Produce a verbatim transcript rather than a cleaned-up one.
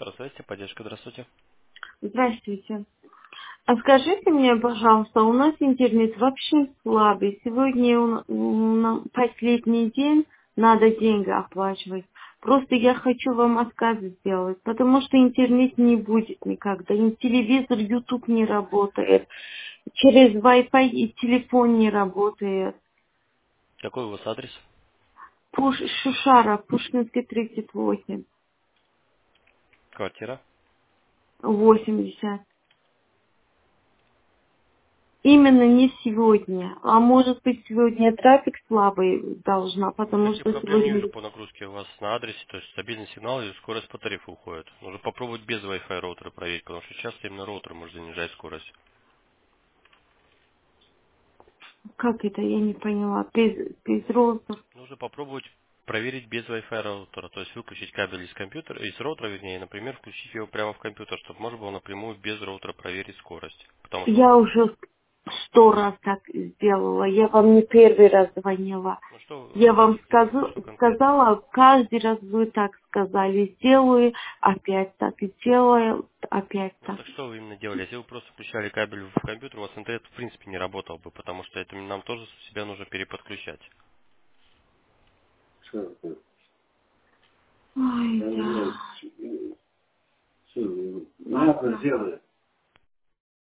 Здравствуйте, поддержка, здравствуйте. Здравствуйте. А скажите мне, пожалуйста, у нас интернет вообще слабый. Сегодня у на- у на- последний день, надо деньги оплачивать. Просто я хочу вам отказ сделать, потому что интернет не будет никогда. И телевизор, YouTube не работает. Через Wi-Fi и телефон не работает. Какой у вас адрес? Пуш, Шушара, Пушкинский тридцать восемь, Квартира. восемьдесят. Именно не сегодня. А может быть сегодня трафик слабый должна, потому Кстати, что проблем не вижу сегодня... по нагрузке у вас на адресе, то есть стабильный сигнал и скорость по тарифу уходит. Нужно попробовать без Wi-Fi роутера проверить, потому что часто именно роутер может занижать скорость. Как это, я не поняла. Без, без розов. Нужно попробовать проверить без Wi-Fi роутера, то есть выключить кабель из компьютера, из роутера, вернее, и, например, включить его прямо в компьютер, чтобы можно было напрямую без роутера проверить скорость. Потому что, Я уже сто раз так сделала. Я вам не первый раз звонила. ну что Я вы вам хотите сделать, сказу- что конкретно? сказала, каждый раз вы так сказали. Сделаю, опять так и делаю, опять Ну так. так что вы именно делали? Если вы просто включали кабель в компьютер, у вас интернет в принципе не работал бы, потому что это нам тоже себя нужно переподключать. Ой, да. Ладно.